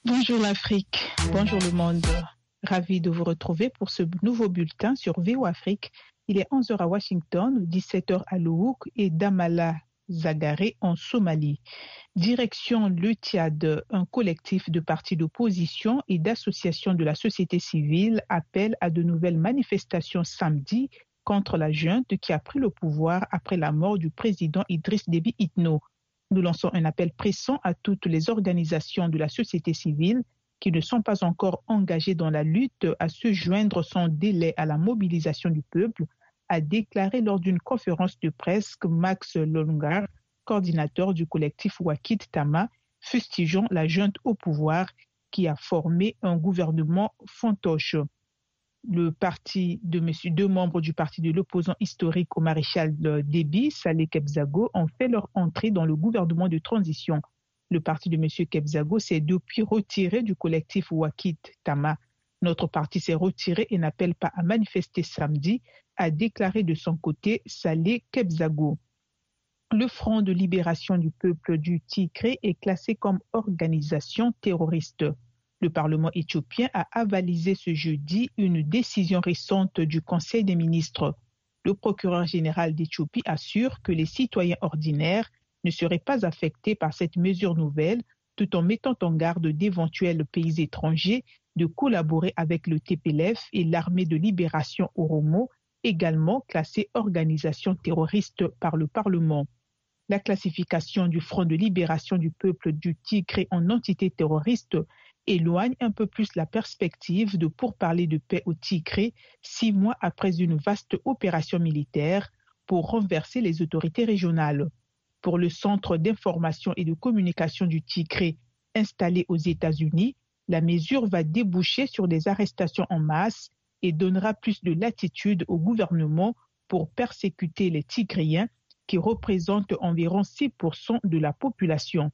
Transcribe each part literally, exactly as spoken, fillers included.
Bonjour l'Afrique, bonjour le monde. Ravi de vous retrouver pour ce nouveau bulletin sur V O Afrique. Il est onze heures à Washington, dix-sept heures à Louhouk et Damala Zagaré en Somalie. Direction le Tchad, un collectif de partis d'opposition et d'associations de la société civile appelle à de nouvelles manifestations samedi contre la junte qui a pris le pouvoir après la mort du président Idriss Déby Itno. Nous lançons un appel pressant à toutes les organisations de la société civile qui ne sont pas encore engagées dans la lutte à se joindre sans délai à la mobilisation du peuple, a déclaré lors d'une conférence de presse Max Longar, coordinateur du collectif Wakit Tama, fustigeant la junte au pouvoir qui a formé un gouvernement fantoche. Le parti de monsieur, deux membres du parti de l'opposant historique au maréchal Déby, Saleh Kebzago, ont fait leur entrée dans le gouvernement de transition. Le parti de monsieur Kebzago s'est depuis retiré du collectif Wakit Tama. Notre parti s'est retiré et n'appelle pas à manifester samedi, a déclaré de son côté Saleh Kebzago. Le Front de libération du peuple du Tigré est classé comme organisation terroriste. Le Parlement éthiopien a avalisé ce jeudi une décision récente du Conseil des ministres. Le procureur général d'Éthiopie assure que les citoyens ordinaires ne seraient pas affectés par cette mesure nouvelle, tout en mettant en garde d'éventuels pays étrangers de collaborer avec le T P L F et l'armée de libération Oromo, également classée organisation terroriste par le Parlement. La classification du Front de libération du peuple du Tigré en entité terroriste éloigne un peu plus la perspective de pourparlers de paix au Tigré six mois après une vaste opération militaire pour renverser les autorités régionales. Pour le Centre d'information et de communication du Tigré installé aux États-Unis, la mesure va déboucher sur des arrestations en masse et donnera plus de latitude au gouvernement pour persécuter les Tigréens qui représentent environ six pour cent de la population.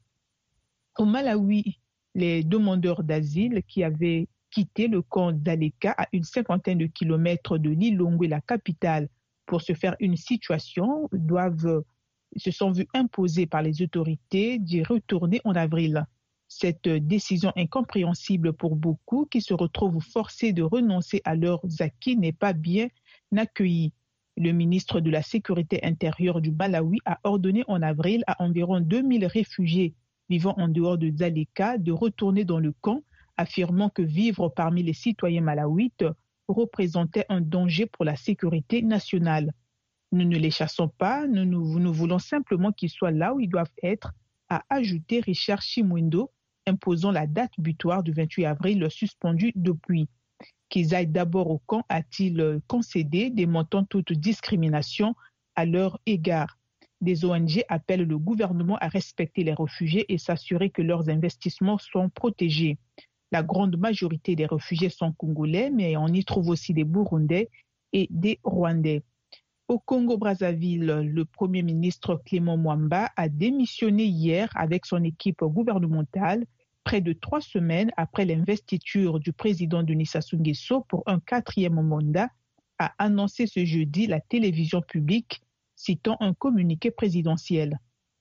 Au Malawi, les demandeurs d'asile qui avaient quitté le camp d'Aleka à une cinquantaine de kilomètres de Lilongwe, la capitale, pour se faire une situation, doivent, se sont vus imposer par les autorités d'y retourner en avril. Cette décision incompréhensible pour beaucoup qui se retrouvent forcés de renoncer à leurs acquis n'est pas bien accueillie. Le ministre de la Sécurité intérieure du Malawi a ordonné en avril à environ deux mille réfugiés vivant en dehors de Dzaleka de retourner dans le camp, affirmant que vivre parmi les citoyens malawites représentait un danger pour la sécurité nationale. Nous ne les chassons pas, nous, nous, nous voulons simplement qu'ils soient là où ils doivent être, a ajouté Richard Chimwendo, imposant la date butoir du vingt-huit avril suspendue depuis. Qu'ils aillent d'abord au camp, a-t-il concédé, démentant toute discrimination à leur égard. Des O N G appellent le gouvernement à respecter les réfugiés et s'assurer que leurs investissements sont protégés. La grande majorité des réfugiés sont congolais, mais on y trouve aussi des Burundais et des Rwandais. Au Congo-Brazzaville, le Premier ministre Clément Mwamba a démissionné hier avec son équipe gouvernementale, près de trois semaines après l'investiture du président Denis Sassou Nguesso pour un quatrième mandat, a annoncé ce jeudi la télévision publique, citant un communiqué présidentiel.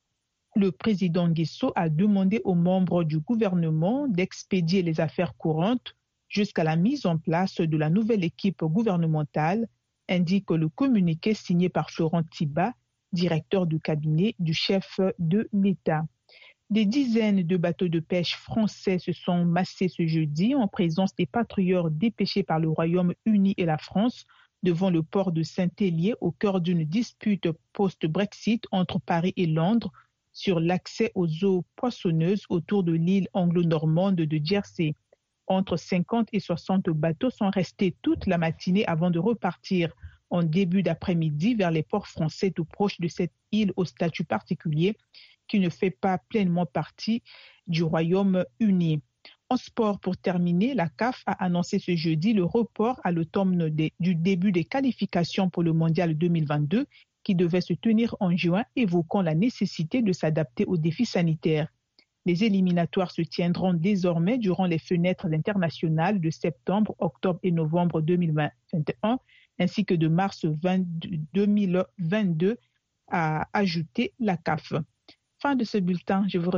Le président Nguesso a demandé aux membres du gouvernement d'expédier les affaires courantes jusqu'à la mise en place de la nouvelle équipe gouvernementale, indique le communiqué signé par Florent Tiba, directeur du cabinet du chef de l'État. Des dizaines de bateaux de pêche français se sont massés ce jeudi en présence des patrouilleurs dépêchés par le Royaume-Uni et la France devant le port de Saint-Hélier au cœur d'une dispute post-Brexit entre Paris et Londres sur l'accès aux eaux poissonneuses autour de l'île anglo-normande de Jersey. Entre cinquante et soixante bateaux sont restés toute la matinée avant de repartir en début d'après-midi vers les ports français tout proches de cette île au statut particulier qui ne fait pas pleinement partie du Royaume-Uni. En sport, pour terminer, la C A F a annoncé ce jeudi le report à l'automne du début des qualifications pour le Mondial deux mille vingt-deux qui devait se tenir en juin, évoquant la nécessité de s'adapter aux défis sanitaires. Les éliminatoires se tiendront désormais durant les fenêtres internationales de septembre, octobre et novembre deux mille vingt et un, ainsi que de mars deux mille vingt-deux, a ajouté la C A F. Fin de ce bulletin, je vous